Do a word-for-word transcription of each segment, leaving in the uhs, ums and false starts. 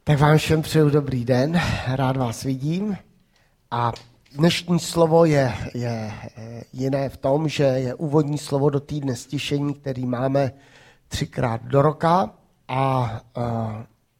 Tak vám všem přeju dobrý den, rád vás vidím. A dnešní slovo je, je jiné v tom, že je úvodní slovo do týdne stišení, který máme třikrát do roka. A, a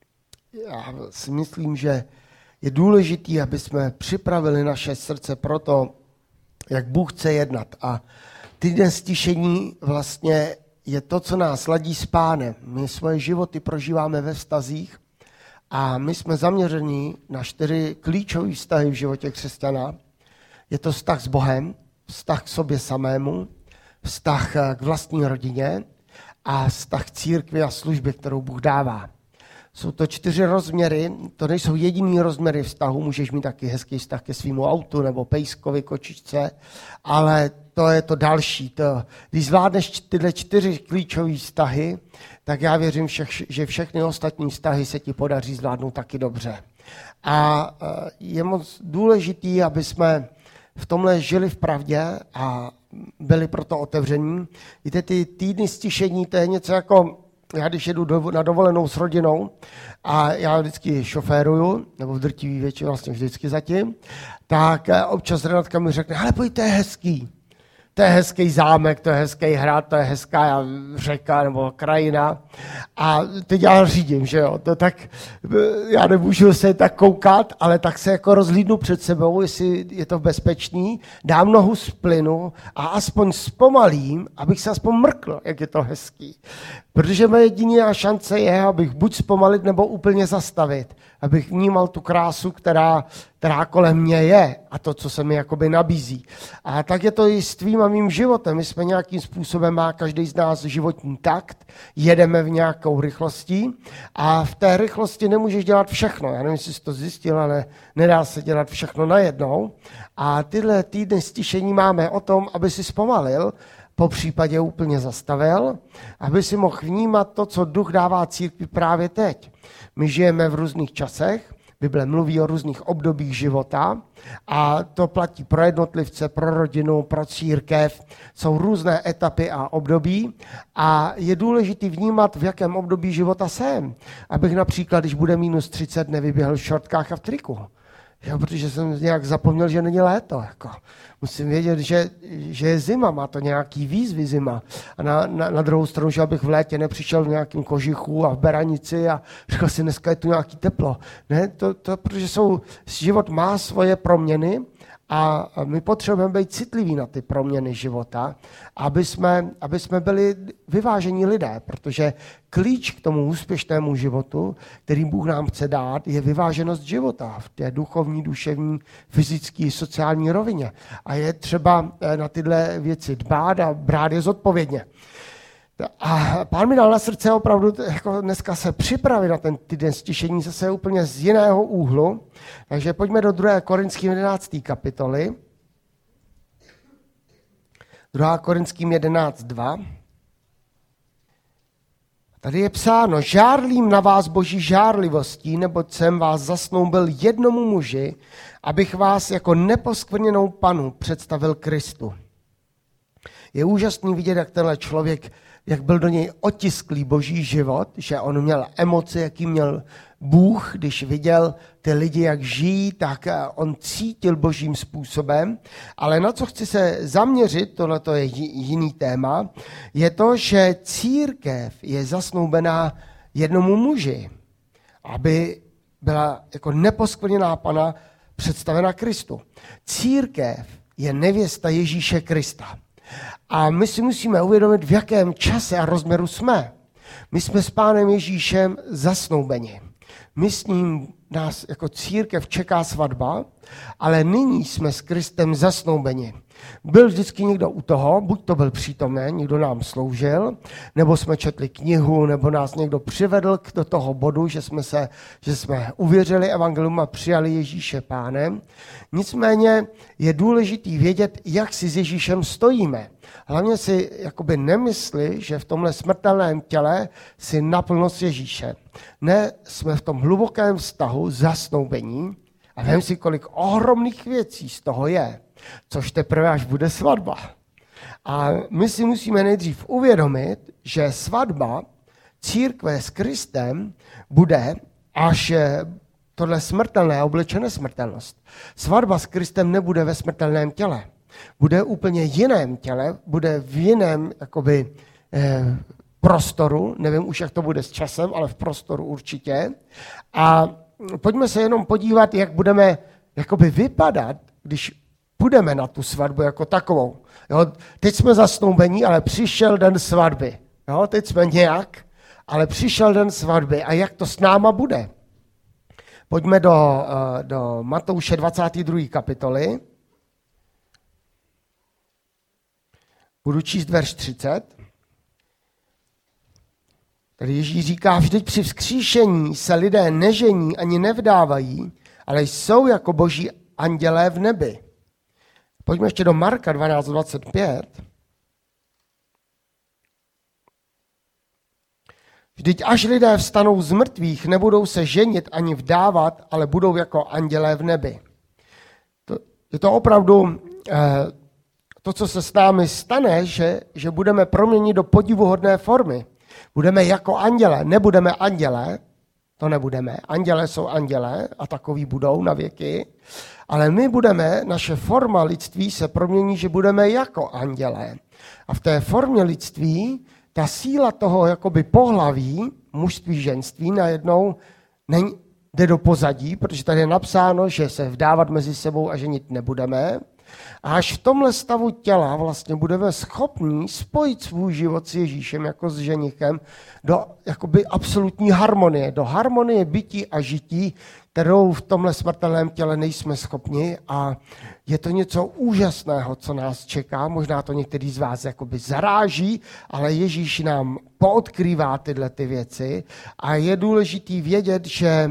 já si myslím, že je důležité, aby jsme připravili naše srdce pro to, jak Bůh chce jednat. A týden stišení vlastně je to, co nás ladí s Pánem. My svoje životy prožíváme ve vztazích, a my jsme zaměření na čtyři klíčové vztahy v životě křesťana. Je to vztah s Bohem, vztah k sobě samému, vztah k vlastní rodině a vztah k církvi a službě, kterou Bůh dává. Jsou to čtyři rozměry, to nejsou jediný rozměry vztahu, můžeš mít taky hezký vztah ke svýmu autu nebo pejskovi, kočičce, ale to je to další. To, když zvládneš tyhle čtyři klíčové vztahy, tak já věřím, že všechny ostatní vztahy se ti podaří zvládnout taky dobře. A je moc důležitý, aby jsme v tomhle žili v pravdě a byli proto otevření. Víte, ty týdny stišení, to je něco jako, já když jedu do, na dovolenou s rodinou a já vždycky šoféruju, nebo v drtivý většině vlastně vždycky zatím, tak občas Renatka mi řekne, hele, pojď, to je hezký. To je hezký zámek, to je hezký hrad, to je hezká řeka nebo krajina. A teď já řídím, že jo. To tak, já nemůžu se tak koukat, ale tak se jako rozhlídnu před sebou, jestli je to bezpečný, dám nohu z plynu a aspoň zpomalím, abych se aspoň mrkl, jak je to hezký. Protože moje jediná šance je, abych buď zpomalit nebo úplně zastavit. Abych vnímal tu krásu, která, která kolem mě je a to, co se mi jakoby nabízí. A tak je to i s tvým a mým životem. My jsme nějakým způsobem, má každý z nás životní takt, jedeme v nějakou rychlostí a v té rychlosti nemůžeš dělat všechno. Já nevím, jestli jsi to zjistil, ale nedá se dělat všechno najednou. A tyhle týdny stišení máme o tom, aby si zpomalil, po případě úplně zastavil, aby si mohl vnímat to, co Duch dává církvi právě teď. My žijeme v různých časech, Bible mluví o různých obdobích života a to platí pro jednotlivce, pro rodinu, pro církev. Jsou různé etapy a období a je důležité vnímat, v jakém období života jsem. Abych například, když bude minus třicet, nevyběhl v šortkách a v triku. Jo, protože jsem nějak zapomněl, že není léto. Jako. Musím vědět, že, že je zima, má to nějaký výzvy zima. A na, na, na druhou stranu, že abych v létě nepřišel v nějakém kožichu a v beranici a řekl si, dneska je tu nějaký teplo. Ne, to, to, protože jsou, život má svoje proměny a my potřebujeme být citliví na ty proměny života, aby jsme, aby jsme byli vyvážení lidé, protože klíč k tomu úspěšnému životu, který Bůh nám chce dát, je vyváženost života v té duchovní, duševní, fyzické, sociální rovině. A je třeba na tyhle věci dbát a brát je zodpovědně. A Pán mi dal na srdce opravdu jako dneska se připravit na ten týden stišení zase úplně z jiného úhlu. Takže pojďme do druhé Korinským jedenácté kapitoly. druhá Korinským jedenáct dva. Tady je psáno, žárlím na vás boží žárlivostí, neboť jsem vás zasnoubil jednomu muži, abych vás jako neposkvrněnou panu představil Kristu. Je úžasný vidět, jak tenhle člověk, jak byl do něj otisklý boží život, že on měl emoce, jaký měl Bůh, když viděl ty lidi, jak žijí, tak on cítil božím způsobem. Ale na co chci se zaměřit, tohle je jiný téma, je to, že církev je zasnoubená jednomu muži, aby byla jako neposkvrněná pana představena Kristu. Církev je nevěsta Ježíše Krista. A my si musíme uvědomit, v jakém čase a rozměru jsme. My jsme s Pánem Ježíšem zasnoubeni. My s ním, nás jako církev čeká svatba, ale nyní jsme s Kristem zasnoubeni. Byl vždycky někdo u toho, buď to byl přítomen, někdo nám sloužil, nebo jsme četli knihu, nebo nás někdo přivedl do toho bodu, že jsme, se, že jsme uvěřili evangelium a přijali Ježíše Pánem. Nicméně je důležitý vědět, jak si s Ježíšem stojíme. Hlavně si jakoby nemysli, že v tomhle smrtelném těle si naplno s Ježíšem. Ne, jsme v tom hlubokém vztahu zasnoubení a vem si, kolik ohromných věcí z toho je, což teprve až bude svatba. A my si musíme nejdřív uvědomit, že svatba církve s Kristem bude až tohle smrtelné oblečené smrtelnost. Svatba s Kristem nebude ve smrtelném těle. Bude úplně jiném těle, bude v jiném jakoby, eh, prostoru, nevím už, jak to bude s časem, ale v prostoru určitě. A pojďme se jenom podívat, jak budeme jakoby vypadat, když půjdeme na tu svatbu jako takovou. Jo, teď jsme zasnoubení, ale přišel den svatby. Jo, teď jsme nějak, ale přišel den svatby. A jak to s náma bude? Pojďme do, do Matouše dvacáté druhé kapitoly. Budu číst verš třicet. Tady Ježíš říká, vždyť při vzkříšení se lidé nežení ani nevdávají, ale jsou jako boží andělé v nebi. Pojďme ještě do Marka dvanáct dvacet pět. Vždyť až lidé vstanou z mrtvých, nebudou se ženit ani vdávat, ale budou jako andělé v nebi. To, je to opravdu eh, to, co se s námi stane, že, že budeme proměnit do podivuhodné formy. Budeme jako anděle, nebudeme anděle, to nebudeme. Anděle jsou anděle a takový budou na věky, ale my budeme, naše forma lidství se promění, že budeme jako anděle. A v té formě lidství ta síla toho jakoby pohlaví, mužství, ženství najednou není, jde do pozadí, protože tady je napsáno, že se vdávat mezi sebou a ženit nebudeme. A až v tomhle stavu těla vlastně budeme schopní spojit svůj život s Ježíšem jako s ženichem do jakoby absolutní harmonie, do harmonie bytí a žití, kterou v tomhle smrtelném těle nejsme schopni, a je to něco úžasného, co nás čeká. Možná to některý z vás jakoby zaráží, ale Ježíš nám poodkrývá tyhle ty věci a je důležitý vědět, že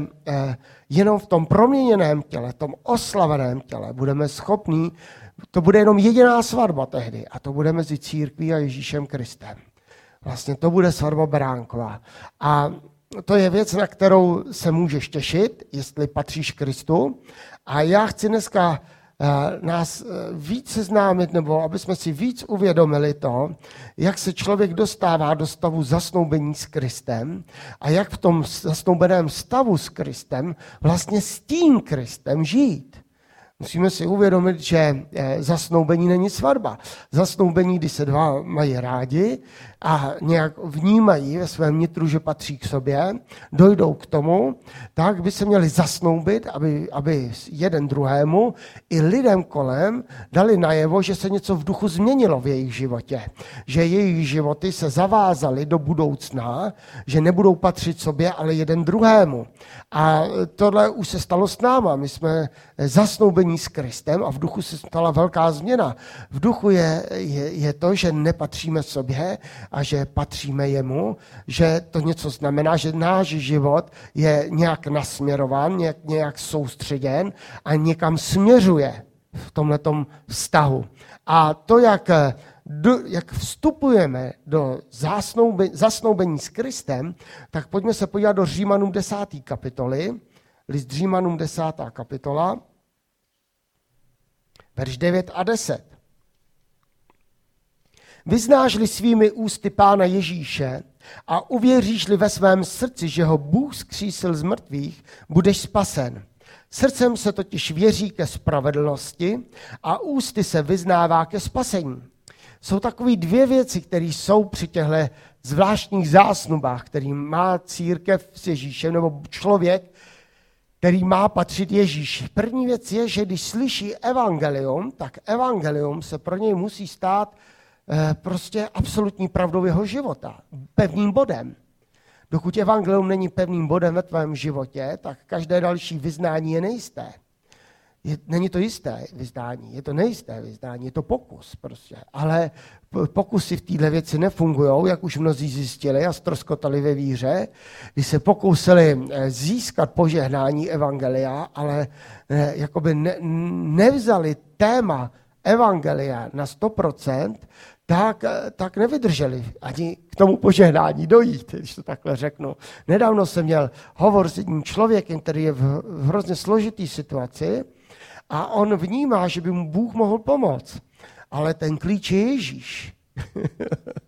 jenom v tom proměněném těle, tom oslaveném těle budeme schopní, to bude jenom jediná svatba tehdy a to bude mezi církví a Ježíšem Kristem. Vlastně to bude svatba beránková. A to je věc, na kterou se můžeš těšit, jestli patříš Kristu. A já chci dneska nás víc seznámit, nebo aby jsme si víc uvědomili to, jak se člověk dostává do stavu zasnoubení s Kristem a jak v tom zasnoubeném stavu s Kristem vlastně s tím Kristem žít. Musíme si uvědomit, že zasnoubení není svatba. Zasnoubení, kdy se dva mají rádi a nějak vnímají ve svém nitru, že patří k sobě, dojdou k tomu, tak by se měli zasnoubit, aby, aby jeden druhému i lidem kolem dali najevo, že se něco v duchu změnilo v jejich životě. Že jejich životy se zavázaly do budoucna, že nebudou patřit sobě, ale jeden druhému. A tohle už se stalo s náma. My jsme zasnoubení s Kristem a v duchu se stala velká změna. V duchu je, je, je to, že nepatříme sobě a že patříme jemu, že to něco znamená, že náš život je nějak nasměrován, nějak, nějak soustředěn a někam směřuje v tomhletom vztahu. A to, jak, do, jak vstupujeme do zasnoubení, zasnoubení s Kristem, tak pojďme se podívat do Římanům desáté kapitoly, list Římanům desátá kapitola, verš devět a deset. Vyznáš-li svými ústy Pána Ježíše a uvěříš-li ve svém srdci, že ho Bůh zkřísil z mrtvých, budeš spasen. Srdcem se totiž věří ke spravedlnosti a ústy se vyznává ke spasení. Jsou takové dvě věci, které jsou při těchto zvláštních zásnubách, který má církev s Ježíšem, nebo člověk, který má patřit Ježíši. První věc je, že když slyší evangelium, tak evangelium se pro něj musí stát eh, prostě absolutní pravdou jeho života, pevným bodem. Dokud evangelium není pevným bodem ve tvém životě, tak každé další vyznání je nejisté. Je, není to jisté vyznání, je to nejisté vyznání, je to pokus prostě. Ale pokusy v této věci nefungují, jak už mnozí zjistili a ztroskotali ve víře, když se pokusili získat požehnání evangelia, ale jakoby ne, nevzali téma evangelia na sto procent, tak, tak nevydrželi ani k tomu požehnání dojít, když to takhle řeknu. Nedávno jsem měl hovor s jedním člověkem, který je v, v hrozně složitý situaci, a on vnímá, že by mu Bůh mohl pomoct. Ale ten klíč je Ježíš.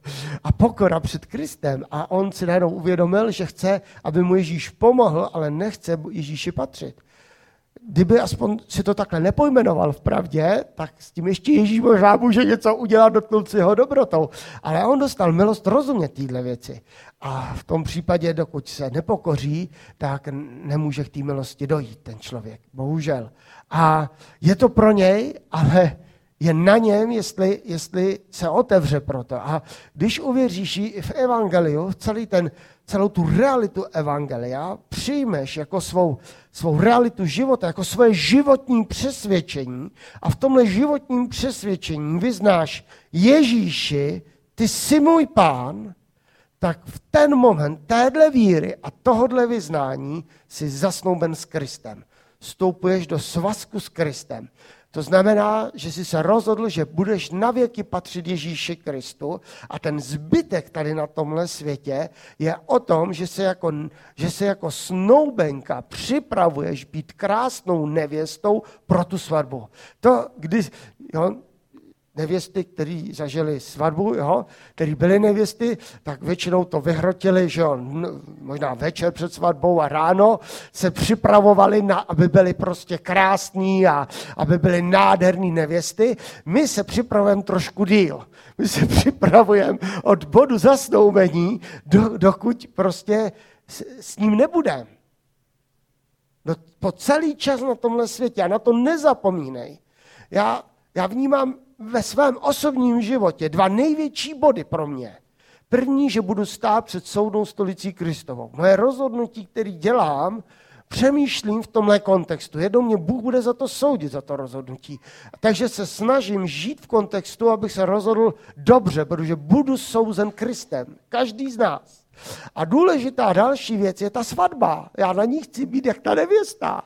A pokora před Kristem. A on si najednou uvědomil, že chce, aby mu Ježíš pomohl, ale nechce Ježíši patřit. Kdyby aspoň si to takhle nepojmenoval v pravdě, tak s tím ještě Ježíš možná může něco udělat, dotknout si ho dobrotou. Ale on dostal milost rozumět téhle věci. A v tom případě, dokud se nepokoří, tak nemůže k té milosti dojít ten člověk. Bohužel. A je to pro něj, ale je na něm, jestli, jestli se otevře pro to. A když uvěříš jí v evangeliu, celý ten, celou tu realitu evangelia přijmeš jako svou, svou realitu života, jako svoje životní přesvědčení a v tomhle životním přesvědčení vyznáš Ježíši, ty jsi můj pán, tak v ten moment téhle víry a tohodle vyznání jsi zasnouben s Kristem. Vstoupuješ do svazku s Kristem. To znamená, že jsi se rozhodl, že budeš navěky patřit Ježíši Kristu a ten zbytek tady na tomhle světě je o tom, že se jako, že se jako snoubenka připravuješ být krásnou nevěstou pro tu svatbu. To, když, jo, nevěsty, který zažili svatbu, jo, který byly nevěsty, tak většinou to vyhrotili, že jo, možná večer před svatbou a ráno se připravovali, na, aby byly prostě krásný a aby byly nádherný nevěsty. My se připravujeme trošku díl. My se připravujeme od bodu zasnoubení, do, dokud prostě s, s ním nebudeme. Do, po celý čas na tomhle světě a na to nezapomínej. Já, já vnímám ve svém osobním životě dva největší body pro mě. První, že budu stát před soudnou stolicí Kristovou. Moje rozhodnutí, které dělám, přemýšlím v tomhle kontextu. Jednou mě Bůh bude za to soudit, za to rozhodnutí. Takže se snažím žít v kontextu, abych se rozhodl dobře, protože budu souzen Kristem. Každý z nás. A důležitá další věc je ta svatba. Já na ní chci být jak ta nevěsta.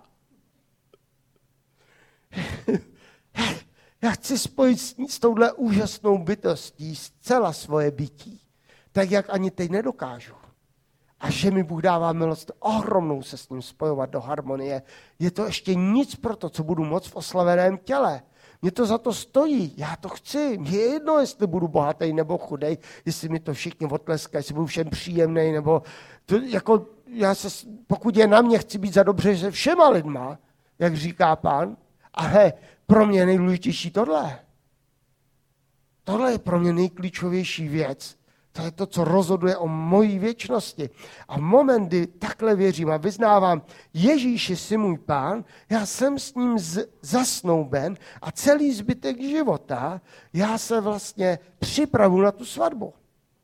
Já chci spojit s, s touhle úžasnou bytostí zcela svoje bytí, tak jak ani teď nedokážu. A že mi Bůh dává milost ohromnou se s ním spojovat do harmonie. Je to ještě nic pro to, co budu moct v oslaveném těle. Mě to za to stojí, já to chci. Mně je jedno, jestli budu bohatý nebo chudej, jestli mi to všichni odtleskají, jestli budu všem příjemný, nebo to, jako, já se, pokud je na mě, chci být za dobře se všema lidma, jak říká Pán, ale pro mě je nejdůležitější tohle. Tohle je pro mě nejklíčovější věc. To je to, co rozhoduje o mojí věčnosti. A v moment, kdy takhle věřím a vyznávám, Ježíši jsi můj pán, já jsem s ním z- zasnouben a celý zbytek života já se vlastně připravu na tu svatbu.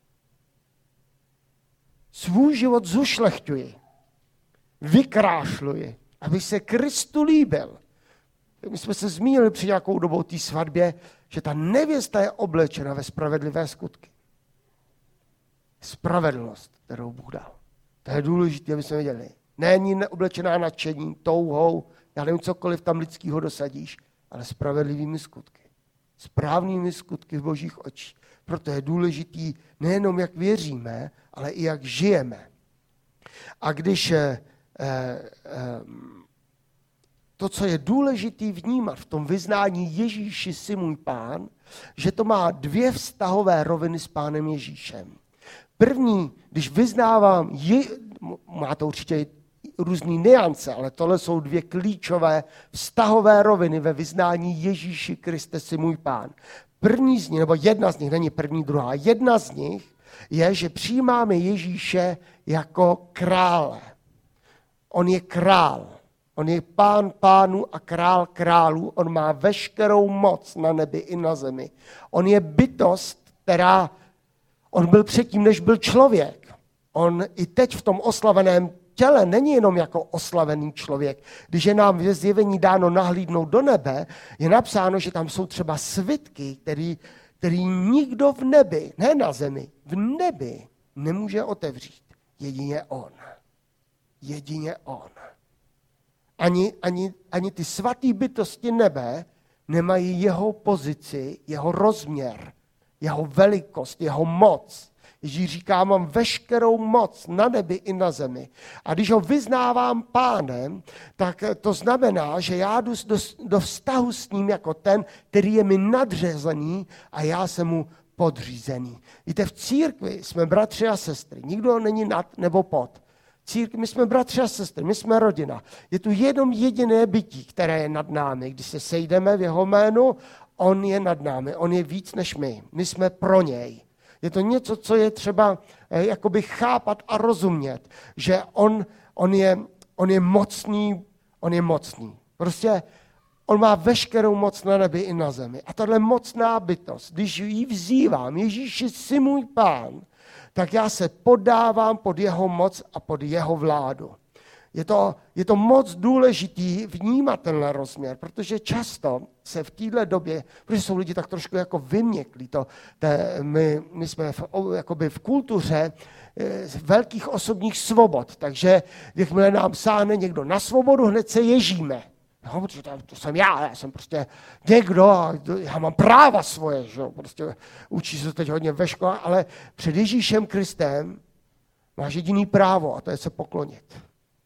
Svůj život zušlechťuji, vykrášluji, aby se Kristu líbil. My jsme se zmínili při nějakou dobou té svatbě, že ta nevěsta je oblečena ve spravedlivé skutky. Spravedlnost, kterou Bůh dal. To je důležité, aby jsme věděli. Není neoblečená nadšením, touhou, já nevím, cokoliv tam lidského dosadíš, ale spravedlivými skutky. Správnými skutky v Božích očích. Proto je důležitý nejenom, jak věříme, ale i jak žijeme. A když eh, eh, to, co je důležitý vnímat v tom vyznání Ježíši si můj pán, že to má dvě vztahové roviny s pánem Ježíšem. První, když vyznávám, je, má to určitě různý nuance, ale tohle jsou dvě klíčové vztahové roviny ve vyznání Ježíši Kriste si můj pán. První z nich, nebo jedna z nich, není první, druhá, jedna z nich je, že přijímáme Ježíše jako krále. On je král. On je pán pánů a král králů. On má veškerou moc na nebi i na zemi. On je bytost, která... On byl předtím, než byl člověk. On i teď v tom oslaveném těle není jenom jako oslavený člověk. Když je nám ve zjevení dáno nahlídnout do nebe, je napsáno, že tam jsou třeba svitky, který, který nikdo v nebi, ne na zemi, v nebi nemůže otevřít. Jedině on. Jedině on. Ani, ani, ani ty svatý bytosti nebe nemají jeho pozici, jeho rozměr, jeho velikost, jeho moc. Ježíš říká, mám veškerou moc na nebi i na zemi. A když ho vyznávám pánem, tak to znamená, že já jdu do, do vztahu s ním jako ten, který je mi nadřazený a já se mu podřízený. Víte, v církvi jsme bratři a sestry. Nikdo není nad nebo pod. Církvi, my jsme bratři a sestry, my jsme rodina. Je tu jenom jediné bytí, které je nad námi. Když se sejdeme v jeho jménu, on je nad námi, on je víc než my. My jsme pro něj. Je to něco, co je třeba eh, jakoby chápat a rozumět, že on, on, je, on je mocný, on je mocný. Prostě on má veškerou moc na nebi i na zemi. A tahle mocná bytost, když ji vzývám, Ježíši, jsi můj pán, tak já se podávám pod jeho moc a pod jeho vládu. Je to, je to moc důležitý vnímat tenhle rozměr, protože často se v téhle době, protože jsou lidi tak trošku jako vyměklí, to, te, my, my jsme v, jakoby v kultuře e, velkých osobních svobod, takže jakmile nám sáhne někdo na svobodu, hned se ježíme. No, protože to, to jsem já, já jsem prostě někdo a já mám práva svoje, že jo, prostě učí se teď hodně ve škole, ale před Ježíšem Kristem máš jediný právo a to je se poklonit.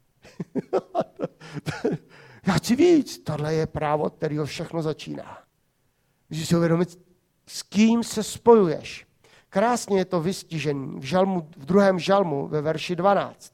Já chci víc, tohle je právo, kterého všechno začíná. Musíš si uvědomit, s kým se spojuješ. Krásně je to vystižený v, žalmu, v druhém žalmu ve verši dvanáct.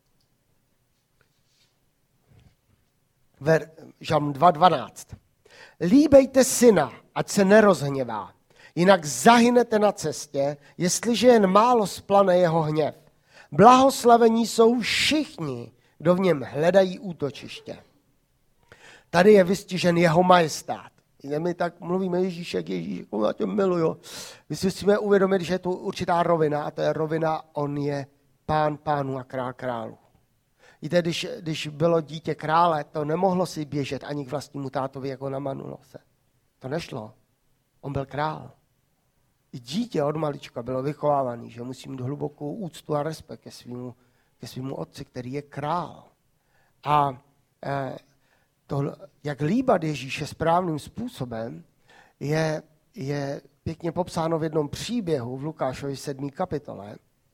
Ver, žalm dva dvanáct. Líbejte syna, ať se nerozhněvá, jinak zahynete na cestě, jestliže jen málo splane jeho hněv. Blahoslavení jsou všichni, kdo v něm hledají útočiště. Tady je vystižen jeho majestát. My tak mluvíme Ježíš, jak Ježíš, jak já tě miluju. My si musíme uvědomit, že je tu určitá rovina a to je rovina, on je pán pánů a král králů. Víte, když, když bylo dítě krále, to nemohlo si běžet ani k vlastnímu tátovi jako na manulose. To nešlo. On byl král. I dítě od malička bylo vychovávaný, že musí mít hlubokou úctu a respekt ke svýmu, ke svýmu otci, který je král. A eh, to, jak líbat Ježíše správným způsobem, je, je pěkně popsáno v jednom příběhu v Lukášově sedmé kapitole.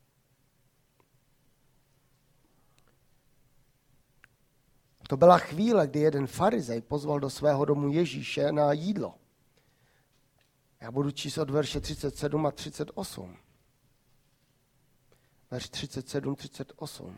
To byla chvíle, kdy jeden farizej pozval do svého domu Ježíše na jídlo. Já budu číst od verše třicet sedm a třicet osm. Verš třicet sedm třicet osm.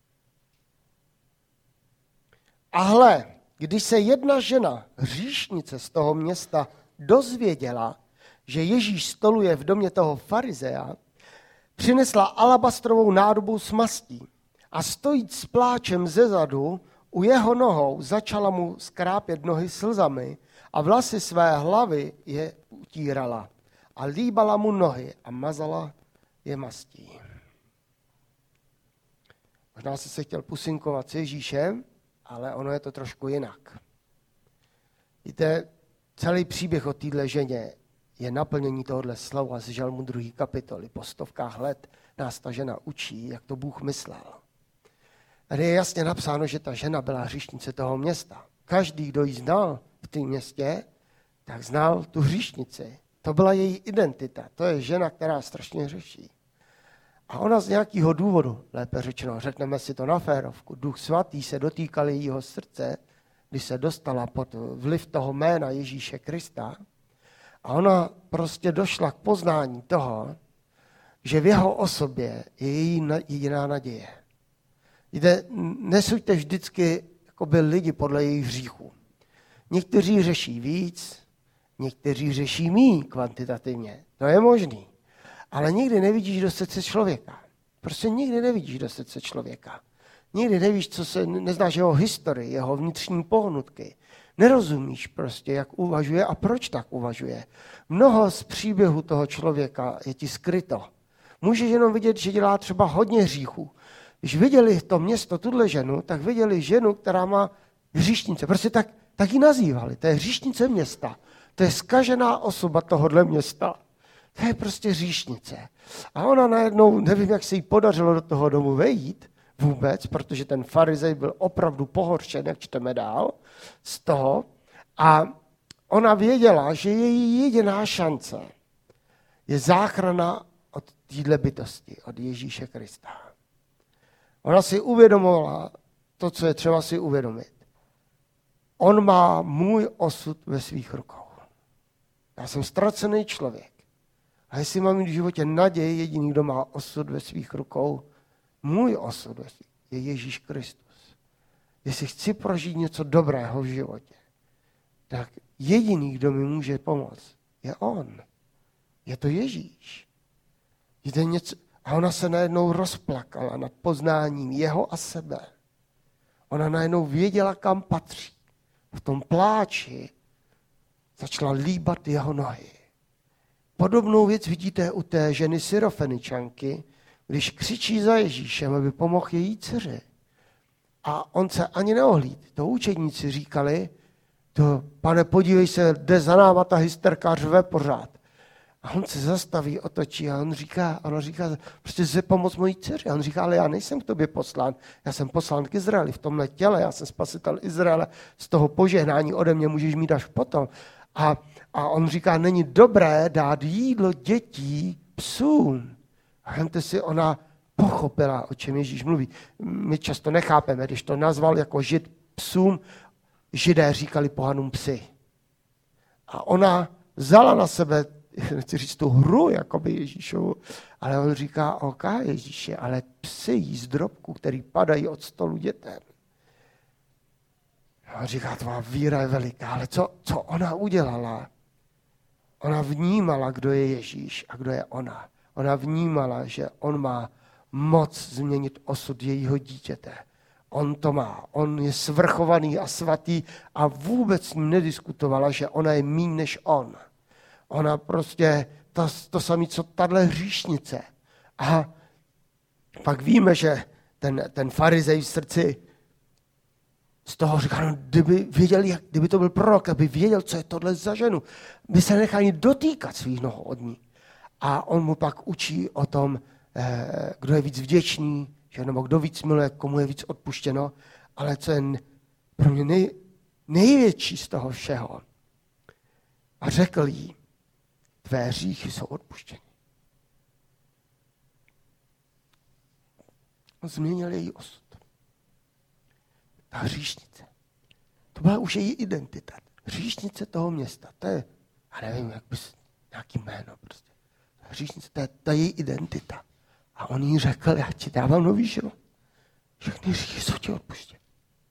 A hle, když se jedna žena, hříšnice z toho města, dozvěděla, že Ježíš stoluje v domě toho farizeja, přinesla alabastrovou nádobu s mastí a stojíc s pláčem zezadu u jeho nohou začala mu skrápět nohy slzami a vlasy své hlavy je utírala a líbala mu nohy a mazala je mastí. Možná jsi se chtěl pusinkovat s Ježíšem, ale ono je to trošku jinak. Víte, celý příběh o téhle ženě je naplnění tohohle slova z žalmu druhé kapitoly. Po stovkách let nás ta žena učí, jak to Bůh myslel. Tady je jasně napsáno, že ta žena byla hříšnice toho města. Každý, kdo ji znal v tom městě, tak znal tu hříšnici. To byla její identita. To je žena, která strašně hřeší. A ona z nějakého důvodu, lépe řečeno, řekneme si to na férovku, Duch Svatý se dotýkal jejího srdce, když se dostala pod vliv toho jména Ježíše Krista. A ona prostě došla k poznání toho, že v jeho osobě je její jediná naděje. Jde, nesuďte vždycky jakoby lidi podle jejich hříchů. Někteří řeší víc, někteří řeší míň kvantitativně. To je možný. Ale nikdy nevidíš do srdce člověka. Prostě nikdy nevidíš do srdce člověka. Nikdy nevíš, co se, neznáš jeho historii, jeho vnitřní pohnutky. Nerozumíš prostě, jak uvažuje a proč tak uvažuje. Mnoho z příběhu toho člověka je ti skryto. Můžeš jenom vidět, že dělá třeba hodně hříchů. Když viděli to město, tuhle ženu, tak viděli ženu, která má hříšnice. Prostě tak, tak ji nazývali. To je hříšnice města. To je zkažená osoba tohohle města. To je prostě hříšnice. A ona najednou, nevím, jak se jí podařilo do toho domu vejít vůbec, protože ten farizej byl opravdu pohoršen, jak čteme dál, z toho. A ona věděla, že její jediná šance je záchrana od téhle bytosti, od Ježíše Krista. Ona si uvědomovala to, co je třeba si uvědomit. On má můj osud ve svých rukou. Já jsem ztracený člověk. A jestli mám mít v životě naději, jediný, kdo má osud ve svých rukou, můj osud je Ježíš Kristus. Jestli chci prožít něco dobrého v životě, tak jediný, kdo mi může pomoct, je on. Je to Ježíš. Jde něco, a ona se najednou rozplakala nad poznáním jeho a sebe. Ona najednou věděla, kam patří. V tom pláči začala líbat jeho nohy. Podobnou věc vidíte u té ženy Syrofeničanky, když křičí za Ježíšem, aby pomohl její dceři. A on se ani neohlídl. To učedníci říkali, to, pane, podívej se, jde za náma ta hysterka, řve pořád. A on se zastaví, otočí a on říká, ona říká, prostě se pomoct mojí dceři. A on říká, ale já nejsem k tobě poslán, já jsem poslán k Izraeli v tomhle těle, já jsem spasitel Izraele, z toho požehnání ode mě můžeš mít až potom. A, a on říká, není dobré dát jídlo dětí psům. A hemte si, ona pochopila, o čem Ježíš mluví. My často nechápeme, když to nazval jako žid psům, Židé říkali pohanům psy. A ona vzala na sebe, nechci říct tu hru, jakoby Ježíšovu, ale on říká, ok, Ježíše, ale psy jí z drobku, který padají od stolu dětem. A on říká, tvá víra je veliká, ale co, co ona udělala? Ona vnímala, kdo je Ježíš a kdo je ona. Ona vnímala, že on má moc změnit osud jejího dítěte. On to má. On je svrchovaný a svatý a vůbec s ním nediskutovala, že ona je míň než on. Ona prostě, to, to samé, co tahle hříšnice. A pak víme, že ten, ten farizej v srdci z toho říká, no, kdyby věděl, jak, kdyby to byl prorok, aby věděl, co je tohle za ženu, by se nechal ani dotýkat svých nohou od ní. A on mu pak učí o tom, eh, kdo je víc vděčný, že, nebo kdo víc miluje, komu je víc odpuštěno, ale co je pro mě nej, největší z toho všeho. A řekl jí, tvé hříchy jsou odpuštěny. On změnil její osud. Ta hříšnice. To byla už její identita. Hříšnice toho města. To je, já nevím, jak bys, nějaký jméno prostě. Hříšnice, to je ta její identita. A on jí řekl, já ti dávám nový život. Všechny hříchy jsou ti odpuštěny.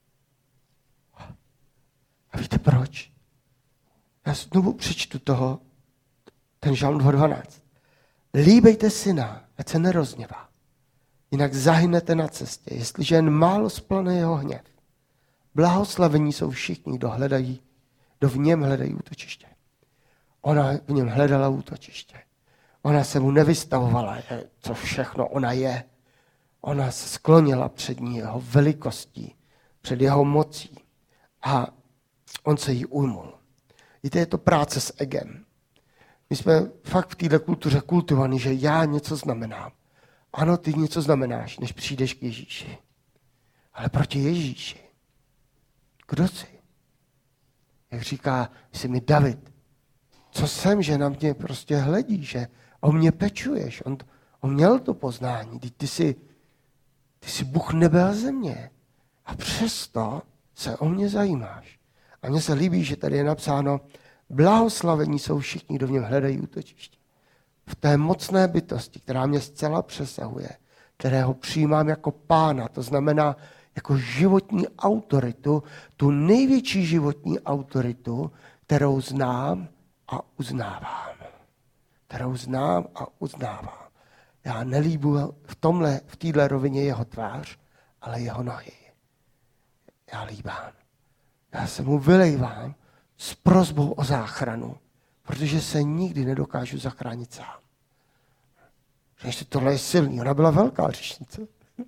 A víte proč? Já znovu přečtu toho, ten žalm dva dvanáct. Líbejte syna, ať se nerozněvá. Jinak zahynete na cestě, jestliže jen málo splane jeho hněv. Blahoslavení jsou všichni, kdo hledají, kdo v něm hledají útočiště. Ona v něm hledala útočiště. Ona se mu nevystavovala, co všechno ona je. Ona se sklonila před ní jeho velikostí, před jeho mocí. A on se jí ujmul. Víte, je to práce s egem. My jsme fakt v této kultuře kultivovaní, že já něco znamenám. Ano, ty něco znamenáš, než přijdeš k Ježíši. Ale proti Ježíši, kdo jsi? Jak říká si mi David, co jsem, že na mě prostě hledí, že o mě pečuješ. On, on měl to poznání. Ty, ty, jsi, ty jsi Bůh nebe a země. A přesto se o mě zajímáš. A mně se líbí, že tady je napsáno, blahoslavení jsou všichni, kdo v něm hledají útočiště. V té mocné bytosti, která mě zcela přesahuje, kterého přijímám jako pána, to znamená jako životní autoritu, tu největší životní autoritu, kterou znám a uznávám. Kterou znám a uznávám. Já nelíbuji v tomhle, v téhle rovině jeho tvář, ale jeho nohy. Já líbám. Já se mu vylejvám s prosbou o záchranu, protože se nikdy nedokážu zachránit sám. Že tohle je silný. Ona byla velká hříšnice.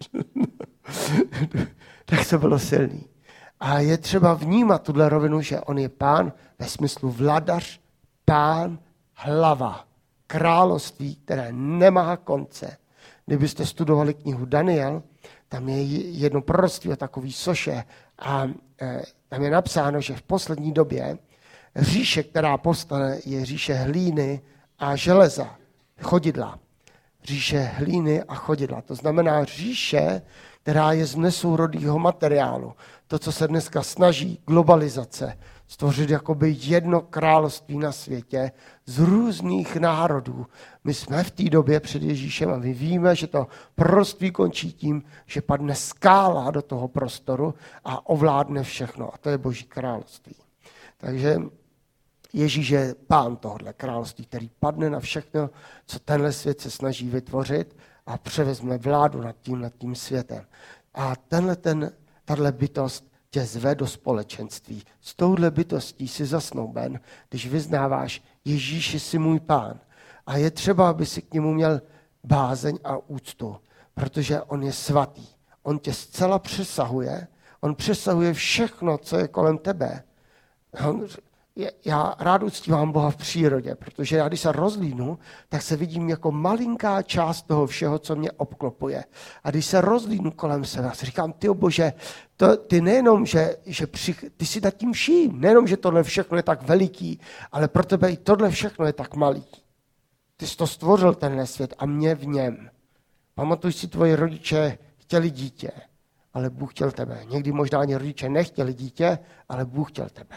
Tak to bylo silný. A je třeba vnímat tuhle rovinu, že on je pán ve smyslu vladař, pán, hlava, království, které nemá konce. Kdybyste studovali knihu Daniel, tam je jedno proroctví o takový soše a e, tam je napsáno, že v poslední době říše, která povstane, je říše hlíny a železa, chodidla. Říše hlíny a chodidla. To znamená říše, která je z nesourodého materiálu. To, co se dneska snaží, globalizace, stvořit jakoby jedno království na světě z různých národů. My jsme v té době před Ježíšem a my víme, že to proroctví končí tím, že padne skála do toho prostoru a ovládne všechno. A to je Boží království. Takže Ježíš je pán tohohle království, který padne na všechno, co tenhle svět se snaží vytvořit a převezme vládu nad tím, nad tím světem. A tenhle ten, tahle bytost tě zve do společenství. S touhle bytostí si zasnouben, když vyznáváš, Ježíši jsi můj pán. A je třeba, aby si k němu měl bázeň a úctu, protože on je svatý. On tě zcela přesahuje, on přesahuje všechno, co je kolem tebe. On, já rád uctívám Boha v přírodě, protože já, když se rozlídnu, tak se vidím jako malinká část toho všeho, co mě obklopuje. A když se rozlídnu kolem sebe, já si říkám, ty Bože, to, ty nejenom, že, že při, ty si nad tím vším, nejenom, že tohle všechno je tak veliký, ale pro tebe i tohle všechno je tak malý. Ty jsi to stvořil, tenhle svět, a mě v něm. Pamatuj si, tvoji rodiče chtěli dítě, ale Bůh chtěl tebe. Někdy možná ani rodiče nechtěli dítě, ale Bůh chtěl tebe.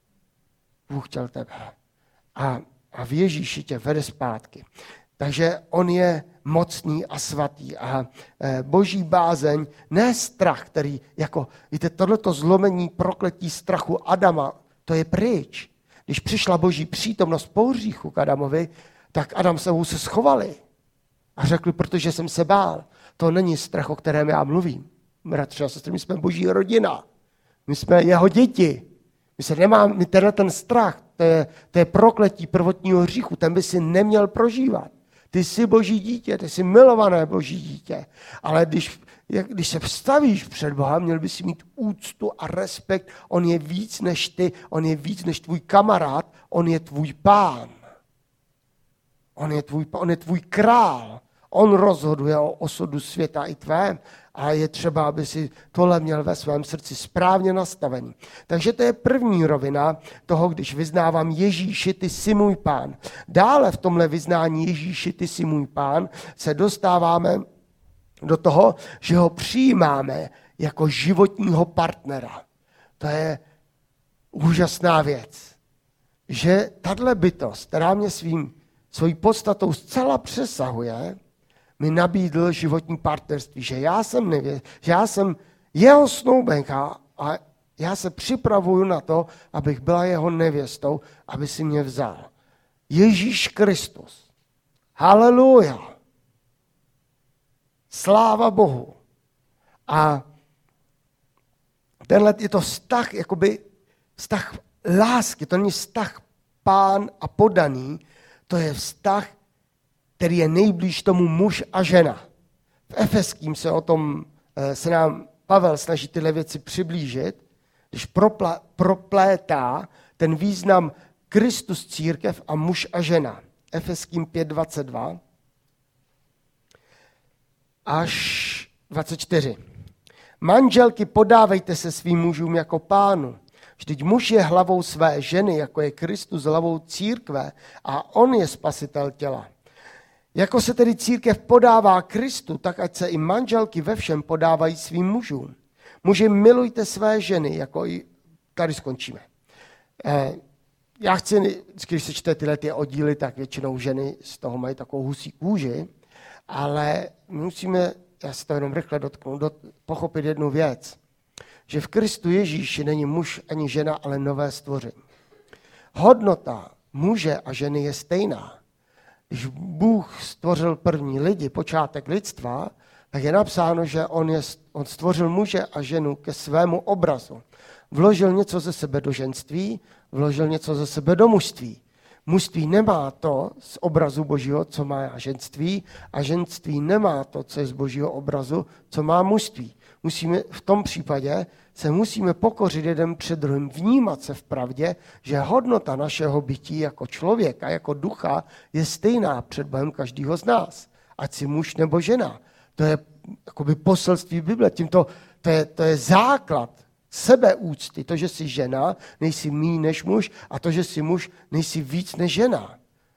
Bůh chtěl tebe. A, a v Ježíši tě vede zpátky. Takže on je mocný a svatý. A e, boží bázeň, ne strach, který, jako, víte, tohleto zlomení prokletí strachu Adama, to je pryč. Když přišla boží přítomnost po hříchu k Adamovi, tak Adam se mu se schovali. A řekli, protože jsem se bál. To není strach, o kterém já mluvím. Bratři a sestry, my jsme boží rodina. My jsme jeho děti. My se nemáme, my tenhle ten strach, to je, to je prokletí prvotního hříchu, ten by si neměl prožívat. Ty jsi boží dítě, ty jsi milované boží dítě. Ale když, když se vstavíš před Boha, měl by si mít úctu a respekt. On je víc než ty, on je víc než tvůj kamarád, on je tvůj pán. On je tvůj, on je tvůj král. On rozhoduje o osudu světa i tvém. A je třeba, aby si tohle měl ve svém srdci správně nastavený. Takže to je první rovina toho, když vyznávám Ježíši, ty jsi můj pán. Dále v tomhle vyznání Ježíši, ty jsi můj pán, se dostáváme do toho, že ho přijímáme jako životního partnera. To je úžasná věc. Že tahle bytost, která mě svým, svojí podstatou zcela přesahuje, mi nabídl životní partnerství, že já jsem, nevě, že já jsem jeho snoubenka a já se připravuju na to, abych byla jeho nevěstou, aby si mě vzal. Ježíš Kristus. Haleluja. Sláva Bohu. A tenhle je to vztah, jakoby vztah lásky, to není vztah pán a podaný, to je vztah, který je nejblíž tomu muž a žena. V Efeským se o tom, se nám Pavel snaží tyhle věci přiblížit, když propla, proplétá ten význam Kristus církev a muž a žena. Efeským pět dvacet dva až dvacet čtyři. Manželky, podávejte se svým mužům jako pánu. Vždyť muž je hlavou své ženy, jako je Kristus hlavou církve a on je spasitel těla. Jako se tedy církev podává Kristu, tak ať se i manželky ve všem podávají svým mužům. Muži, milujte své ženy, jako i... Tady skončíme. Eh, já chci, když se čte tyhle ty oddíly, tak většinou ženy z toho mají takovou husí kůži, ale musíme, já se to jenom rychle dotknu, dot, pochopit jednu věc, že v Kristu Ježíši není muž ani žena, ale nové stvoření. Hodnota muže a ženy je stejná. Když Bůh stvořil první lidi, počátek lidstva, tak je napsáno, že on, je, on stvořil muže a ženu ke svému obrazu. Vložil něco ze sebe do ženství, vložil něco ze sebe do mužství. Mužství nemá to z obrazu Božího, co má ženství, a ženství nemá to, co je z Božího obrazu, co má mužství. Musíme, v tom případě se musíme pokořit jeden před druhým, vnímat se v pravdě, že hodnota našeho bytí jako člověka, jako ducha je stejná před Bohem každého z nás. Ať si muž nebo žena. To je jakoby poselství Bible. Tímto, to, je, to je základ sebeúcty. To, že jsi žena, nejsi míň než muž, a to, že jsi muž, nejsi víc než žena.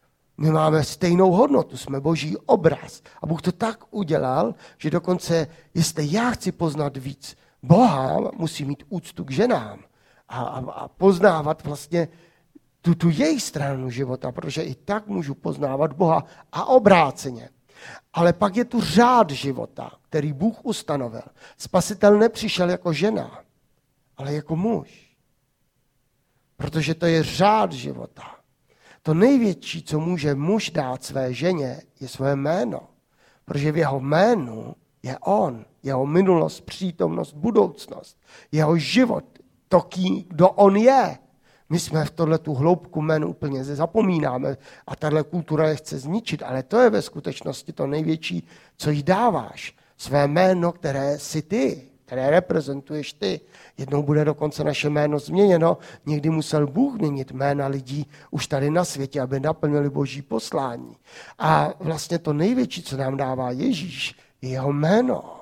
My máme stejnou hodnotu, jsme boží obraz. A Bůh to tak udělal, že dokonce, jestli já chci poznat víc Boha, musím mít úctu k ženám a, a, a poznávat vlastně tu, tu jejich stranu života, protože i tak můžu poznávat Boha a obráceně. Ale pak je tu řád života, který Bůh ustanovil. Spasitel nepřišel jako žena, ale jako muž. Protože to je řád života. To největší, co může muž dát své ženě, je svoje jméno. Protože v jeho jménu je on, jeho minulost, přítomnost, budoucnost, jeho život, to, ký, kdo on je. My jsme v tohletu hloubku jménu úplně zapomínáme a tahle kultura je chce zničit, ale to je ve skutečnosti to největší, co jí dáváš. Své jméno, které jsi ty, které reprezentuješ ty. Jednou bude dokonce naše jméno změněno. Někdy musel Bůh měnit jména lidí už tady na světě, aby naplnili boží poslání. A vlastně to největší, co nám dává Ježíš, je jeho jméno.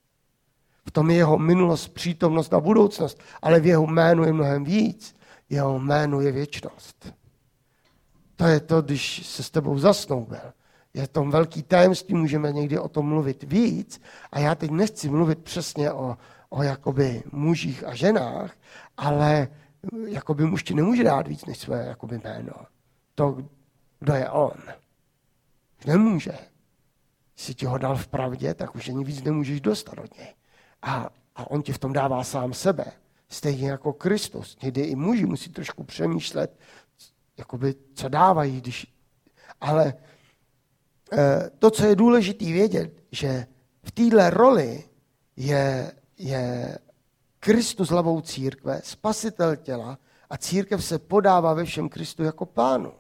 V tom je jeho minulost, přítomnost a budoucnost, ale v jeho jménu je mnohem víc. Jeho jméno je věčnost. To je to, když se s tebou zasnoubil. Je to velký tajemství, můžeme někdy o tom mluvit víc. A já teď nechci mluvit přesně o, o jakoby mužích a ženách, ale jakoby muž ti nemůže dát víc než své jakoby jméno. To, kdo je on. Nemůže. Jestli ti ho dal v pravdě, tak už ani víc nemůžeš dostat od něj. A, a on ti v tom dává sám sebe. Stejně jako Kristus. Někdy i muži musí trošku přemýšlet, jakoby, co dávají, když... Ale e, to, co je důležité vědět, že v téhle roli je, je Kristus hlavou církve, spasitel těla a církev se podává ve všem Kristu jako pánu.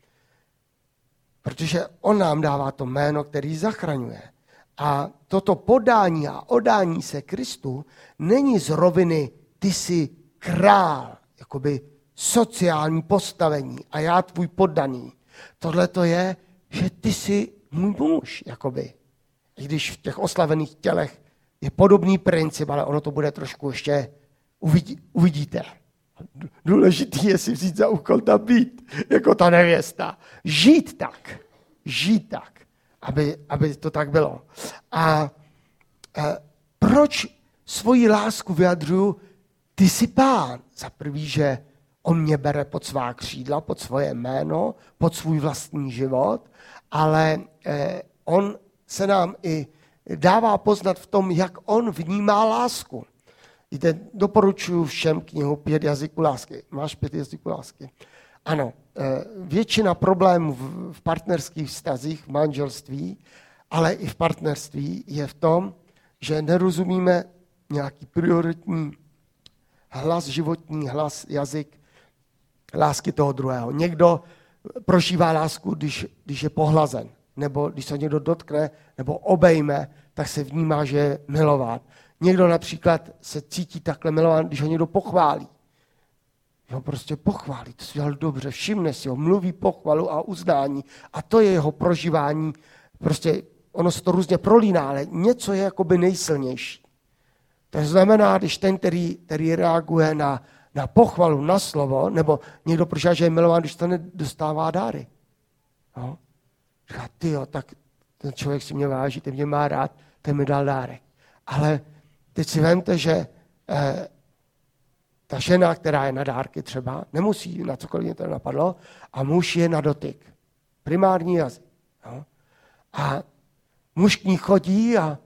Protože on nám dává to jméno, který zachraňuje. A toto podání a odání se Kristu není z roviny ty jsi král, jakoby sociální postavení a já tvůj poddaný. Tohle to je, že ty jsi můj muž, jakoby. I když v těch oslavených tělech je podobný princip, ale ono to bude trošku ještě, uvidí, uvidíte. Důležitý je si vzít za úkol tam být, jako ta nevěsta. Žít tak, žít tak, aby, aby to tak bylo. A e, proč svoji lásku vyjadřuju? Ty jsi pán. Za prvý, že on mě bere pod svá křídla, pod svoje jméno, pod svůj vlastní život, ale eh, on se nám i dává poznat v tom, jak on vnímá lásku. Víte, doporučuji všem knihu Pět jazyků lásky. Máš pět jazyků lásky? Ano, eh, většina problémů v, v partnerských vztazích, v manželství, ale i v partnerství je v tom, že nerozumíme nějaký prioritní hlas životní, hlas, jazyk lásky toho druhého. Někdo prožívá lásku, když, když je pohlazen, nebo když se někdo dotkne, nebo obejme, tak se vnímá, že je milován. Někdo například se cítí takhle milován, když ho někdo pochválí. Ho prostě pochválí, to si dělal dobře, všimne si ho, mluví pochvalu a uznání. A to je jeho prožívání. Prostě ono se to různě prolíná, ale něco je jakoby nejsilnější. To znamená, když ten, který, který reaguje na, na pochvalu, na slovo, nebo někdo prožívá, že je milován, když to nedostává dáry. No. Říká, tyjo, tak ten člověk si mě váží, ten mě má rád, ten mi dal dárek. Ale teď si vemte, že eh, ta žena, která je na dárky třeba, nemusí na cokoliv mě to napadlo, a muž je na dotyk. Primární jazyk. No. A muž k ní chodí a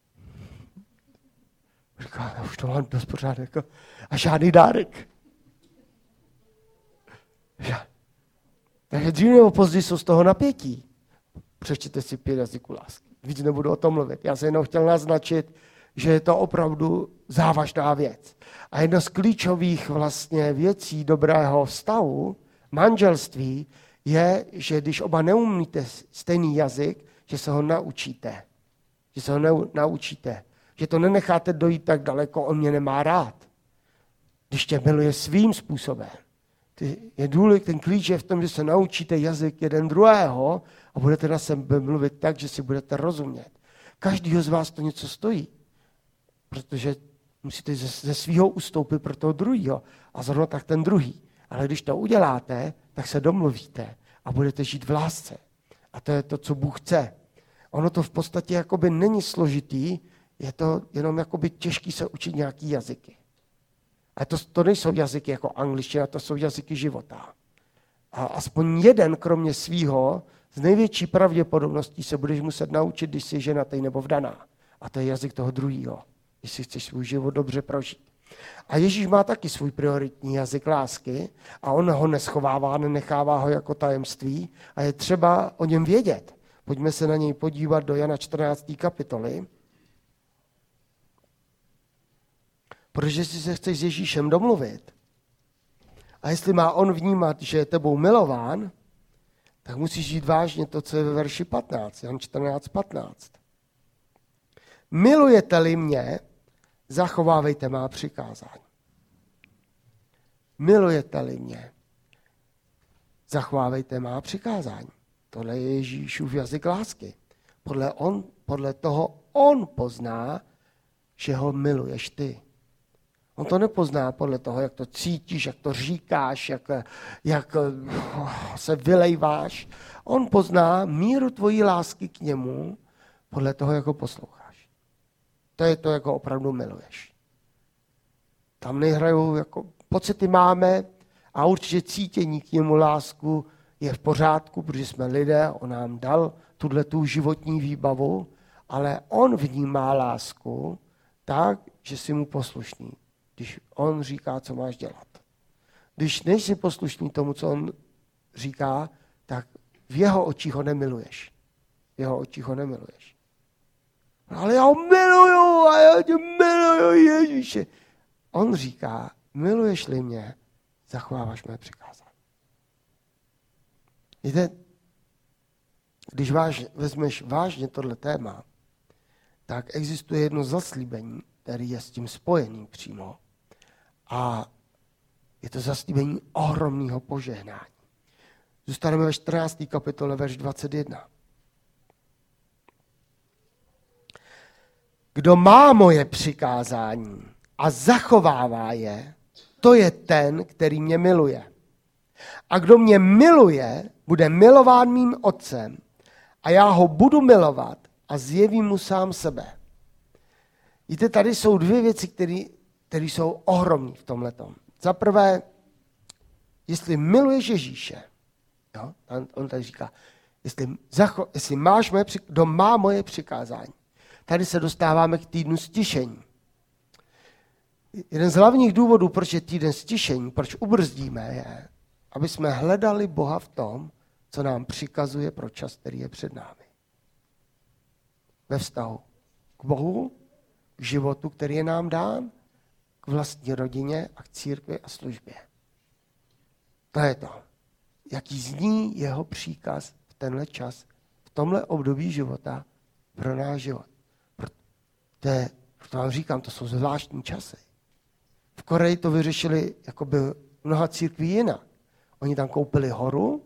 říká, já už to mám dost pořádek. A žádný dárek. Takže dřív nebo později jsou z toho napětí. Přečtěte si Pět jazyků lásky. Víc nebudu o tom mluvit. Já jsem jenom chtěl naznačit, že je to opravdu závažná věc. A jedno z klíčových vlastně věcí dobrého vztahu, manželství, je, že když oba neumíte stejný jazyk, že se ho naučíte. Že se ho neu, naučíte. Že to nenecháte dojít tak daleko, on mě nemá rád. Když tě miluje svým způsobem. Je důležitý, ten klíč je v tom, že se naučíte jazyk jeden druhého a budete na sebe mluvit tak, že si budete rozumět. Každýho z vás to něco stojí. Protože musíte ze, ze svého ustoupit pro toho druhého. A zrovna tak ten druhý. Ale když to uděláte, tak se domluvíte a budete žít v lásce. A to je to, co Bůh chce. Ono to v podstatě jakoby není složitý, je to jenom jakoby těžký se učit nějaký jazyky. A to, to nejsou jazyky jako angličtina, to jsou jazyky života. A aspoň jeden, kromě svýho, z největší pravděpodobností se budeš muset naučit, když jsi ženatý nebo vdaná. A to je jazyk toho druhého, jestli chceš svůj život dobře prožít. A Ježíš má taky svůj prioritní jazyk lásky a on ho neschovává, nenechává ho jako tajemství a je třeba o něm vědět. Pojďme se na něj podívat do Jana čtrnácté kapitoly. Protože jestli se chceš s Ježíšem domluvit a jestli má on vnímat, že je tebou milován, tak musíš žít vážně to, co je ve verši patnáct, Jan čtrnáct patnáct. Milujete-li mě, zachovávejte má přikázání. Milujete-li mě, zachovávejte má přikázání. Tohle je Ježíšův jazyk lásky. Podle, on, podle toho on pozná, že ho miluješ ty. On to nepozná podle toho, jak to cítíš, jak to říkáš, jak, jak se vylejváš. On pozná míru tvojí lásky k němu podle toho, jak ho posloucháš. To je to, jak ho opravdu miluješ. Tam nehrajou, jako pocity máme a určitě cítění k němu lásku je v pořádku, protože jsme lidé, on nám dal tuhletu životní výbavu, ale on vnímá lásku tak, že jsi mu poslušný. Když on říká, co máš dělat. Když nejsi poslušný tomu, co on říká, tak v jeho očích ho nemiluješ. V jeho očích ho nemiluješ. Ale já ho miluju a já tě miluju, Ježíše. On říká, miluješ-li mě, zachováváš mé přikázání. Víte, když váž, vezmeš vážně tohle téma, tak existuje jedno zaslíbení, který je s tím spojený přímo. A je to zaslíbení ohromného požehnání. Zůstaneme ve čtrnácté kapitole, verš dvacet jedna. Kdo má moje přikázání a zachovává je, to je ten, který mě miluje. A kdo mě miluje, bude milován mým otcem a já ho budu milovat a zjevím mu sám sebe. Víte, tady jsou dvě věci, které jsou ohromné v tomhletom. Za prvé, jestli miluješ Ježíše, jo, on tady říká, jestli, zacho, jestli máš moje, kdo má moje přikázání. Tady se dostáváme k týdnu stišení. Jeden z hlavních důvodů, proč je týden stišení, proč ubrzdíme, je, aby jsme hledali Boha v tom, co nám přikazuje pro čas, který je před námi. Ve vztahu k Bohu, k životu, který je nám dán, k vlastní rodině a k církvi a službě. To je to. Jaký zní jeho příkaz v tenhle čas, v tomhle období života pro náš život. Proto, proto vám říkám, to jsou zvláštní časy. V Koreji to vyřešili jakoby mnoha církví jinak. Oni tam koupili horu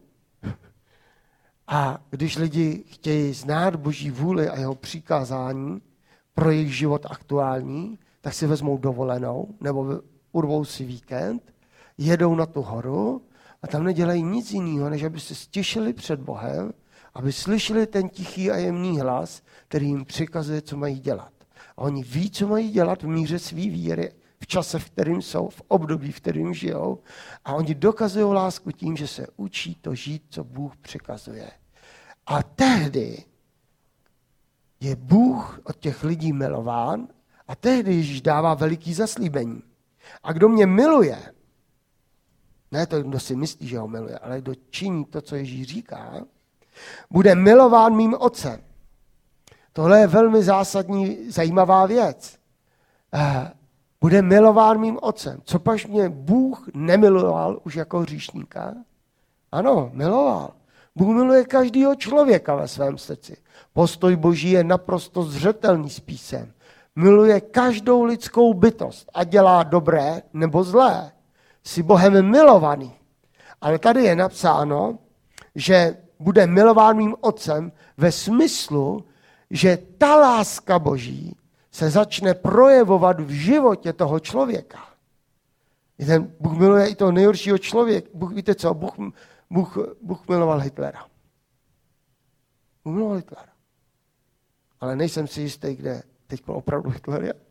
a když lidi chtějí znát Boží vůli a jeho přikázání pro jejich život aktuální, tak si vezmou dovolenou nebo urvou si víkend, jedou na tu horu a tam nedělají nic jiného, než aby se stišili před Bohem, aby slyšeli ten tichý a jemný hlas, který jim přikazuje, co mají dělat. A oni ví, co mají dělat v míře svý víry, v čase, v kterým jsou, v období, v kterým žijou. A oni dokazují lásku tím, že se učí to žít, co Bůh přikazuje. A tehdy je Bůh od těch lidí milován a tehdy Ježíš dává veliký zaslíbení. A kdo mě miluje, ne to, kdo si myslí, že ho miluje, ale kdo činí to, co Ježíš říká, bude milován mým otcem. Tohle je velmi zásadní, zajímavá věc. Bude milován mým otcem. Co paž mě Bůh nemiloval už jako hříšníka? Ano, miloval. Bůh miluje každého člověka ve svém srdci. Postoj Boží je naprosto zřetelný s písem. Miluje každou lidskou bytost a dělá dobré nebo zlé. Jsi Bohem milovaný. Ale tady je napsáno, že bude milován mým otcem ve smyslu, že ta láska Boží se začne projevovat v životě toho člověka. Ten Bůh miluje i toho nejhoršího člověka. Bůh, víte co, Bůh, Bůh, Bůh miloval Hitlera. Bůh miloval Hitlera. Ale nejsem si jistý, kde teď opravdu Hitler je.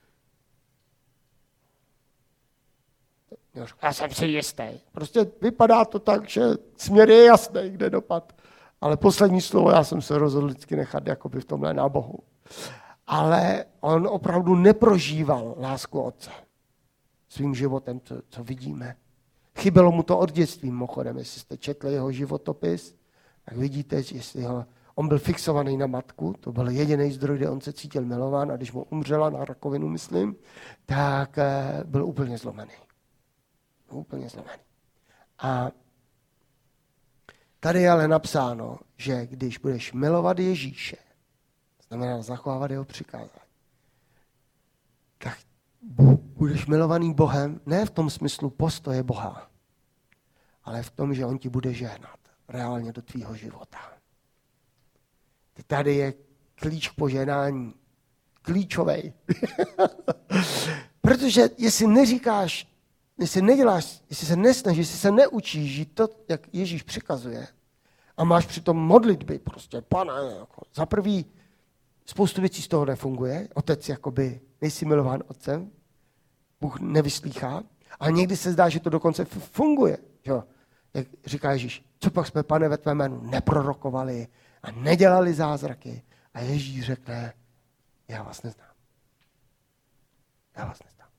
Já jsem si jistý. Prostě vypadá to tak, že směr je jasný, kde dopad. Ale poslední slovo já jsem se rozhodl vždycky nechat jakoby v tomhle na Bohu. Ale on opravdu neprožíval lásku otce svým životem, co, co vidíme. Chybělo mu to od dětství, mimochodem. Jestli jste četli jeho životopis, tak vidíte, jestli ho, on byl fixovaný na matku, to byl jediný zdroj, kde on se cítil milován, a když mu umřela na rakovinu, myslím, tak byl úplně zlomený. Byl úplně zlomený. A tady je ale napsáno, že když budeš milovat Ježíše, znamená zachovávat jeho přikázání, tak budeš milovaný Bohem ne v tom smyslu postoje Boha, ale v tom, že on ti bude žehnat reálně do tvýho života. Tady je klíč k požehnání. Klíčovej. Protože jestli neříkáš, jestli neděláš, jestli se nesnažíš, jestli se neučíš žít to, jak Ježíš přikazuje, a máš přitom modlitby, prostě, Pane, jako, za prvý, spoustu věcí z toho nefunguje, otec jakoby, nejsi milován otcem, Bůh nevyslýchá, ale někdy se zdá, že to dokonce funguje. Jo? Jak říká Ježíš, co pak jsme, Pane, ve tvém jménu neprorokovali a nedělali zázraky. A Ježíš řekne, já vás neznám. Já vás neznám.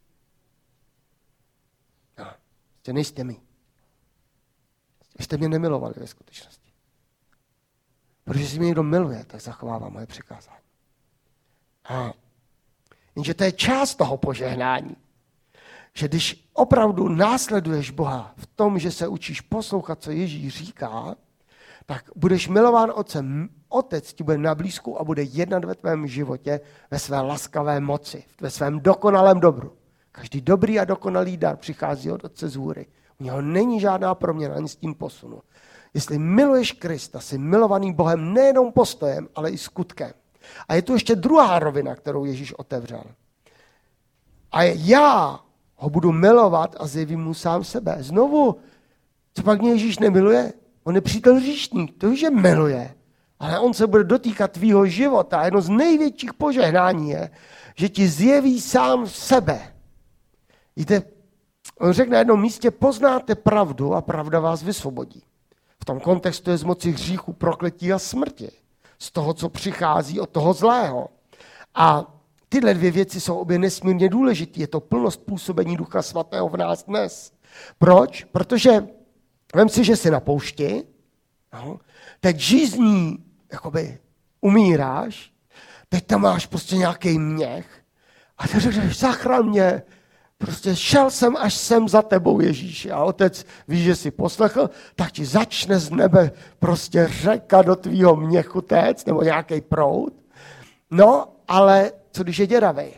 No, jste nejste mi. Vy jste mě nemilovali ve skutečnosti. Protože si mě někdo miluje, tak zachovává moje přikázání. A jenže to je část toho požehnání. Že když opravdu následuješ Boha v tom, že se učíš poslouchat, co Ježíš říká, tak budeš milován otcem. Otec ti bude na blízku a bude jednat ve tvém životě ve své laskavé moci, ve svém dokonalém dobru. Každý dobrý a dokonalý dar přichází od Otce z hůry. U něho není žádná proměna ani s tím posunu. Jestli miluješ Krista, jsi milovaný Bohem nejenom postojem, ale i skutkem. A je tu ještě druhá rovina, kterou Ježíš otevřel. A já ho budu milovat a zjevím mu sám sebe. Znovu, co pak mě Ježíš nemiluje? On je přítel hříšník, to že miluje. Ale on se bude dotýkat tvýho života. A jedno z největších požehnání je, že ti zjeví sám sebe. Víte, on řekne na jednom místě, poznáte pravdu a pravda vás vysvobodí. V tom kontextu je z moci hříchu, prokletí a smrti. Z toho, co přichází od toho zlého. A tyhle dvě věci jsou obě nesmírně důležité. Je to plnost působení Ducha Svatého v nás dnes. Proč? Protože vem si, že jsi na poušti, no, teď žízní, jakoby umíráš, teď tam máš prostě nějaký měch a ty řekneš, zachraň mě, prostě šel jsem až sem za tebou, Ježíši. A otec ví, že jsi poslechl, tak ti začne z nebe prostě řeka do tvýho měchu téct, nebo nějaký proud. No, ale co když je děravej?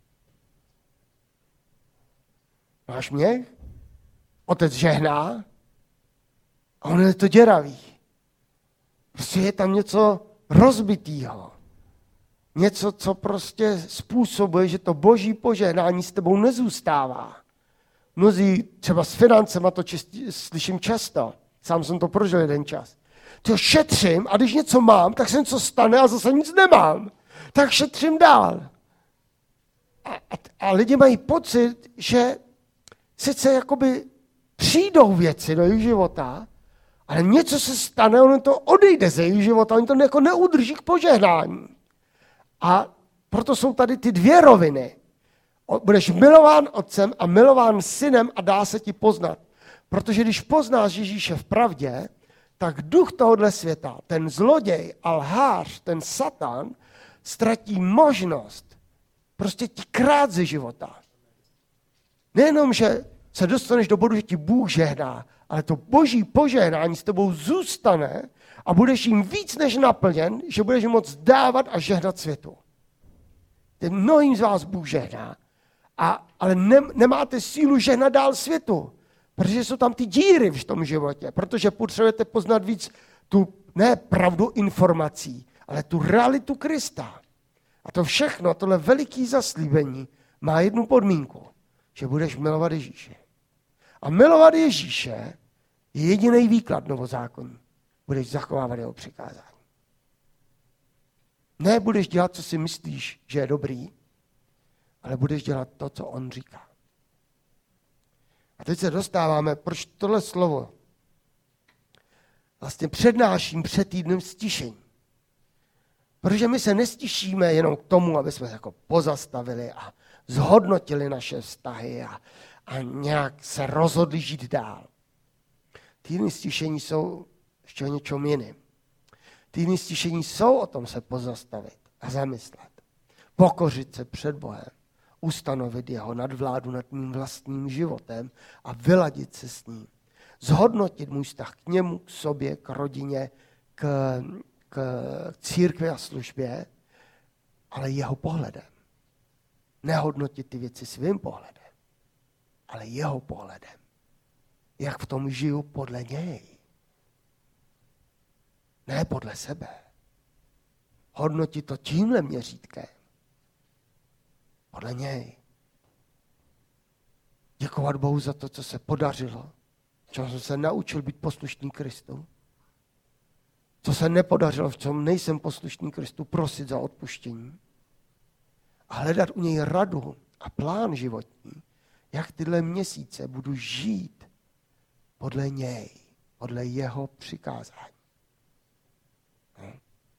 Máš měch? Otec žehná a on je to děravý. Prostě je tam něco rozbitýho. Něco, co prostě způsobuje, že to boží požehnání s tebou nezůstává. Mnozí třeba s financema to čistí, slyším často. Sám jsem to prožil jeden čas. To šetřím a když něco mám, tak se něco stane a zase nic nemám. Tak šetřím dál. A, a, a lidi mají pocit, že sice jakoby přijdou věci do jejich života, ale něco se stane, ono to odejde ze jejich života, oni to jako neudrží k požehnání. A proto jsou tady ty dvě roviny. Budeš milován otcem a milován synem a dá se ti poznat. Protože když poznáš Ježíše v pravdě, tak duch tohohle světa, ten zloděj a lhář, ten satan, ztratí možnost prostě ti krát ze života. Nejenom, že se dostaneš do bodu, že ti Bůh žehná, ale to boží požehnání s tebou zůstane a budeš jim víc než naplněn, že budeš moct dávat a žehnat světu. Ten mnohým z vás Bůh žehná, a, ale ne, nemáte sílu žehnat dál světu, protože jsou tam ty díry v tom životě, protože potřebujete poznat víc tu ne pravdu informací, ale tu realitu Krista. A to všechno, tohle veliké zaslíbení má jednu podmínku, že budeš milovat Ježíše. A milovat Ježíše je jediný výklad novozákonní. Budeš zachovávat jeho přikázání. Ne budeš dělat, co si myslíš, že je dobrý, ale budeš dělat to, co on říká. A teď se dostáváme, proč tohle slovo vlastně přednáším před týdnem stišení. Protože my se nestišíme jenom k tomu, aby jsme jako pozastavili a zhodnotili naše vztahy a, a nějak se rozhodli žít dál. Týdny stišení jsou ještě o něčem jiným. Týdny stišení jsou o tom se pozastavit a zamyslet. Pokořit se před Bohem, ustanovit jeho nadvládu nad mým vlastním životem a vyladit se s ním. Zhodnotit můj vztah k němu, k sobě, k rodině, k, k církvi a službě, ale jeho pohledem. Nehodnotit ty věci svým pohledem, ale jeho pohledem. Jak v tom žiju podle něj. Ne podle sebe. Hodnotit to tímhle měřítkem. Podle něj. Děkovat Bohu za to, co se podařilo. Čeho jsem se naučil být poslušný Kristu. Co se nepodařilo, v čem nejsem poslušný Kristu, prosit za odpuštění. A hledat u něj radu a plán životní, jak tyhle měsíce budu žít podle něj, podle jeho přikázání. No.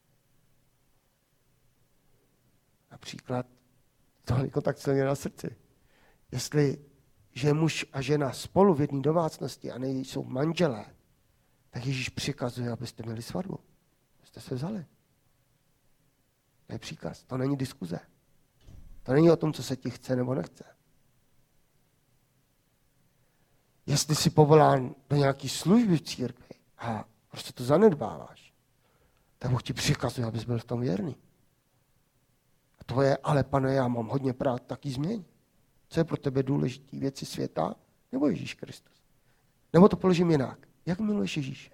Například, to jako tak silně na srdci. Jestli že muž a žena spolu v jedné domácnosti a nejsou manželé, tak Ježíš přikazuje, abyste měli svatbu. Abyste se vzali. To je příkaz, to není diskuze. To není o tom, co se ti chce nebo nechce. Jestli jsi povolán do nějaké služby v církvi a prostě to zanedbáváš, tak Bůh ti přikazuje, abys byl v tom věrný. A to je, ale pane, já mám hodně práv, taky změň. Co je pro tebe důležitý? Věci světa nebo Ježíš Kristus? Nebo to položím jinak. Jak miluješ Ježíše?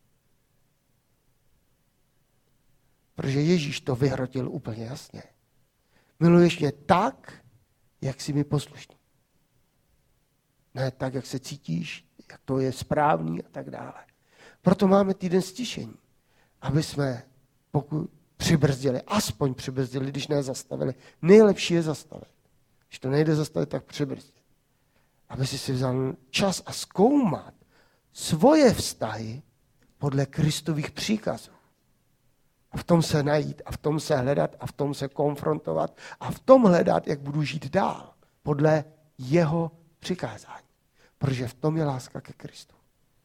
Protože Ježíš to vyhrotil úplně jasně. Miluješ mě tak, jak jsi mi poslušný. Ne tak, jak se cítíš, jak to je správný a tak dále. Proto máme týden stišení, aby jsme, pokud přibrzdili, aspoň přibrzdili, když ne zastavili, nejlepší je zastavit. Když to nejde zastavit, tak přibrzdit. Aby si si vzal čas a zkoumat svoje vztahy podle Kristových příkazů. A v tom se najít, a v tom se hledat, a v tom se konfrontovat, a v tom hledat, jak budu žít dál, podle jeho přikázání. Protože v tom je láska ke Kristu.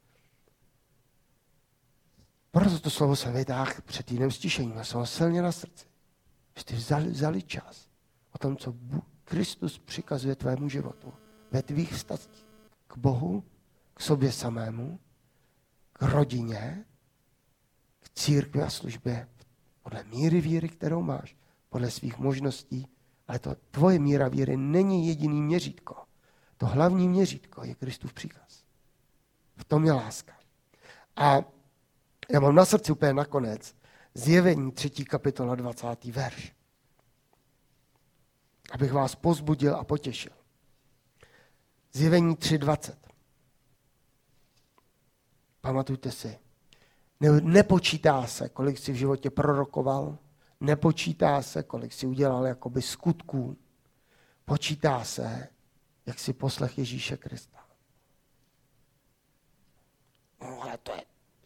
Proto to slovo jsem vytáhl před týdnem stišením a jsem ho silně na srdci. Že ty vzali, vzali čas o tom, co Kristus přikazuje tvému životu, ve tvých vztazích k Bohu, k sobě samému, k rodině, k církvi a službě, podle míry víry, kterou máš, podle svých možností, ale to tvoje míra víry není jediný měřítko. To hlavní měřítko je Kristův příkaz. V tom je láska. A já mám na srdci úplně nakonec Zjevení třetí kapitola dvacátý verš. Abych vás povzbudil a potěšil. Zjevení tři dvacet. Pamatujte si. Ne, nepočítá se, kolik jsi v životě prorokoval. Nepočítá se, kolik jsi udělal jakoby skutků. Počítá se, jak jsi poslech Ježíše Krista. No, ale to je...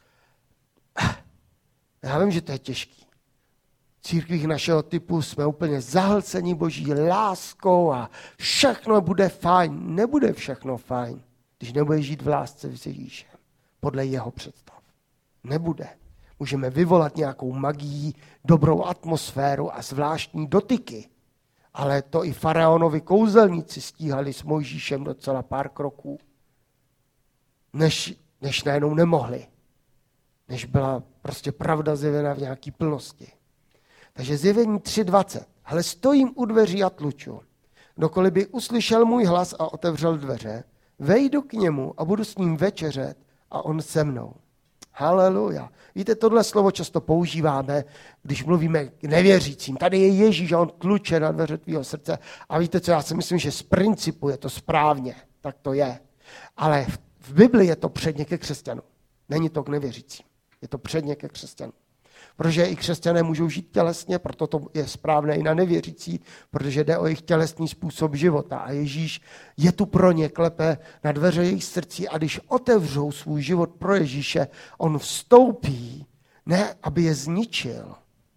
Já vím, že to je těžký. V církvích našeho typu jsme úplně zahlceni Boží láskou a všechno bude fajn. Nebude všechno fajn, když nebudeš žít v lásce s Ježíšem. Podle jeho představ. Nebude. Můžeme vyvolat nějakou magii, dobrou atmosféru a zvláštní dotyky. Ale to i faraonovi kouzelníci stíhali s Mojžíšem docela pár kroků. Než, než najednou nemohli. Než byla prostě pravda zjevena v nějaký plnosti. Takže Zjevení tři dvacet. Hle, stojím u dveří a tluču. Kdokoliv by uslyšel můj hlas a otevřel dveře, vejdu k němu a budu s ním večeřet a on se mnou. Haleluja. Víte, tohle slovo často používáme, když mluvíme k nevěřícím. Tady je Ježíš a on tluče na dveře tvýho srdce. A víte co, já si myslím, že z principu je to správně. Tak to je. Ale v, v Bibli je to předně ke křesťanům. Není to k nevěřícím. Je to předně ke křesťanům. Protože i křesťané můžou žít tělesně, proto to je správné i na nevěřící, protože jde o jejich tělesný způsob života. A Ježíš je tu pro ně, klepe na dveře jejich srdcí a když otevřou svůj život pro Ježíše, on vstoupí, ne aby je zničil,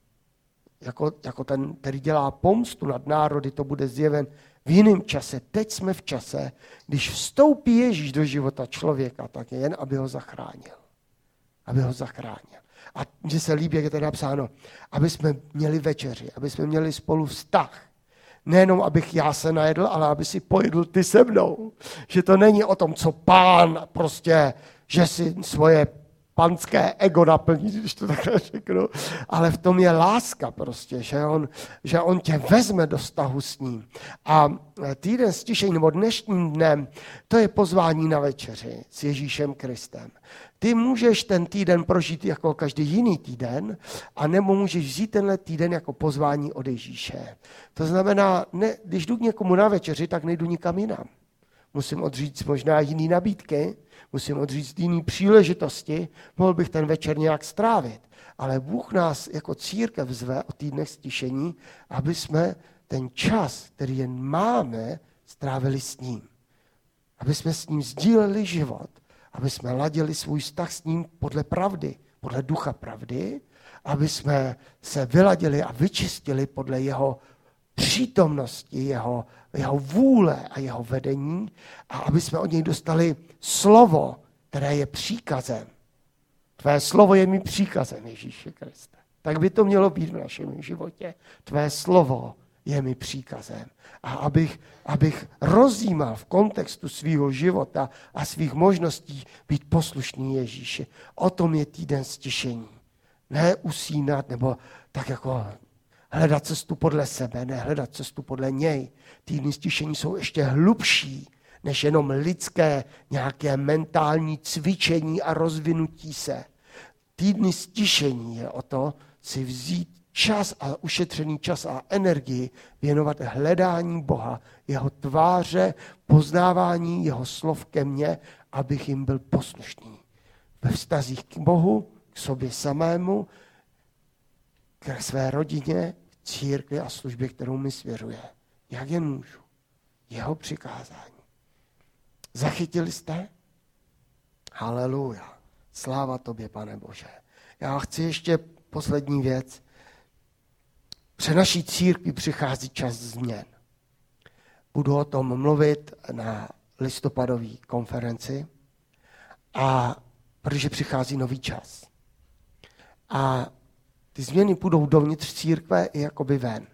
jako, jako ten, který dělá pomstu nad národy, to bude zjeven v jiném čase. Teď jsme v čase, když vstoupí Ježíš do života člověka, tak je jen, aby ho zachránil. Aby ho zachránil. A mně se líbí, jak je to napsáno, aby jsme měli večeři, aby jsme měli spolu vztah. Nejenom, abych já se najedl, ale aby si pojedl ty se mnou. Že to není o tom, co pán prostě, že si svoje panské ego naplní, když to takhle řeknu, ale v tom je láska prostě, že on, že on tě vezme do vztahu s ním. A týden stišení, nebo dnešním dnem, to je pozvání na večeři s Ježíšem Kristem. Ty můžeš ten týden prožít jako každý jiný týden, a nebo můžeš vzít tenhle týden jako pozvání od Ježíše. To znamená, ne, když jdu k někomu na večeři, tak nejdu nikam jinam. Musím odříct možná jiný nabídky, musím odříct jiný příležitosti, mohl bych ten večer nějak strávit. Ale Bůh nás jako církev zve o týdnech stišení, aby jsme ten čas, který jen máme, strávili s ním. Aby jsme s ním sdíleli život, aby jsme ladili svůj vztah s ním podle pravdy, podle ducha pravdy, aby jsme se vyladili a vyčistili podle jeho přítomnosti, jeho, jeho vůle a jeho vedení a aby jsme od něj dostali slovo, které je příkazem. Tvé slovo je mi příkazem, Ježíši Kriste. Tak by to mělo být v našem životě. Tvé slovo je mi příkazem. A abych, abych rozjímal v kontextu svého života a svých možností být poslušný Ježíši. O tom je týden stišení. Ne usínat nebo tak jako hledat cestu podle sebe, ne hledat cestu podle něj. Týdny stišení jsou ještě hlubší, než jenom lidské nějaké mentální cvičení a rozvinutí se. Týdny stišení je o to si vzít čas a ušetřený čas a energii věnovat hledání Boha, jeho tváře, poznávání jeho slov ke mně, abych jim byl poslušný. Ve vztazích k Bohu, k sobě samému, k své rodině, k církvi a službě, kterou mi svěřuje. Jak jen můžu. Jeho přikázání. Zachytili jste? Haleluja. Sláva tobě, Pane Bože. Já chci ještě poslední věc. Před naší církví přichází čas změn. Budu o tom mluvit na listopadové konferenci, a protože přichází nový čas. A ty změny půjdou dovnitř církve i jakoby ven.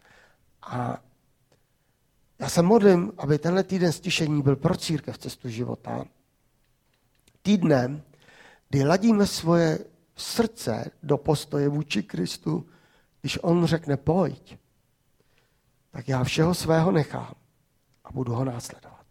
A já se modlím, aby tenhle týden stišení byl pro církev cestu života. Týdnem, kdy ladíme svoje srdce do postoje vůči Kristu, když on řekne pojď, tak já všeho svého nechám a budu ho následovat.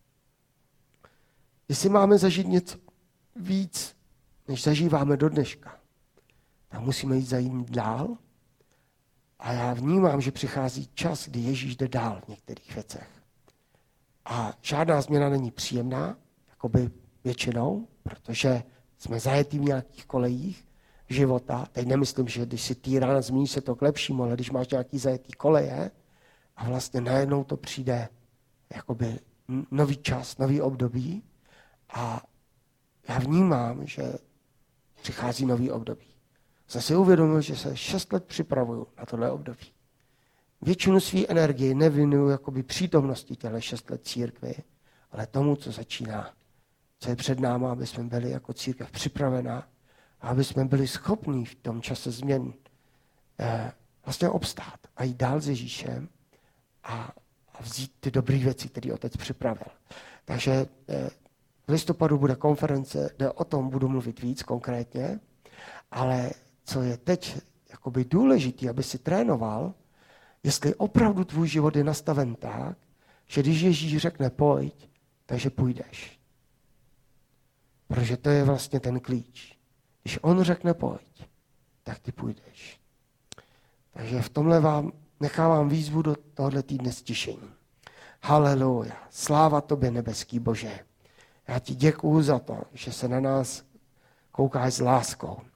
Jestli máme zažít něco víc, než zažíváme do dneška, tak musíme jít za jím dál. A já vnímám, že přichází čas, kdy Ježíš jde dál v některých věcech. A žádná změna není příjemná, jakoby většinou, protože jsme zajetí v nějakých kolejích života. Teď nemyslím, že když si týrán, změní se to k lepšímu, ale když máš nějaký zajetý koleje a vlastně najednou to přijde jakoby nový čas, nový období a já vnímám, že přichází nový období. Jsem si uvědomil, že se šest let připravuju na tohle období. Většinu své energie nevinuju jakoby přítomnosti těchto šest let církvy, ale tomu, co začíná, co je před náma, aby jsme byli jako církev připravená a aby jsme byli schopní v tom čase změn eh, vlastně obstát a jít dál s Ježíšem a, a vzít ty dobré věci, které Otec připravil. Takže eh, v listopadu bude konference, kde o tom budu mluvit víc konkrétně, ale co je teď jakoby důležité, aby si trénoval, jestli opravdu tvůj život je nastaven tak, že když Ježíš řekne pojď, takže půjdeš. Protože to je vlastně ten klíč. Když on řekne pojď, tak ty půjdeš. Takže v tomhle vám nechávám výzvu do tohohle týdne stišení. Haleluja. Sláva tobě, nebeský Bože. Já ti děkuju za to, že se na nás koukáš s láskou.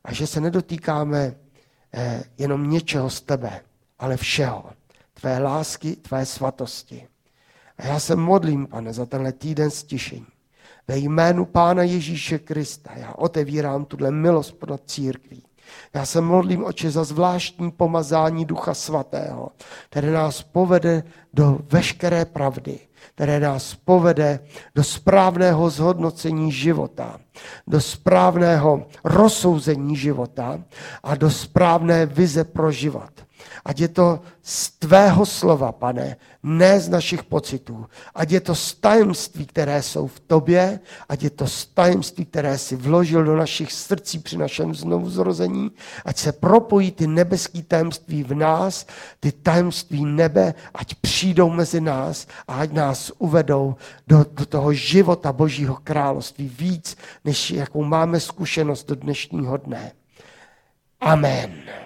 a že se nedotýkáme eh, jenom něčeho z tebe, ale všeho. Tvé lásky, tvé svatosti. A já se modlím, Pane, za tenhle týden stišení. Ve jménu Pána Ježíše Krista já otevírám tuhle milost pod církví. Já se modlím, Otče, za zvláštní pomazání Ducha Svatého, které nás povede do veškeré pravdy, které nás povede do správného zhodnocení života, do správného rozsouzení života a do správné vize pro život. Ať je to z tvého slova, Pane, ne z našich pocitů. Ať je to z tajemství, které jsou v tobě, ať je to z tajemství, které jsi vložil do našich srdcí při našem znovuzrození, ať se propojí ty nebeský tajemství v nás, ty tajemství nebe, ať přijdou mezi nás a ať nás uvedou do, do toho života Božího království víc, než jakou máme zkušenost do dnešního dne. Amen.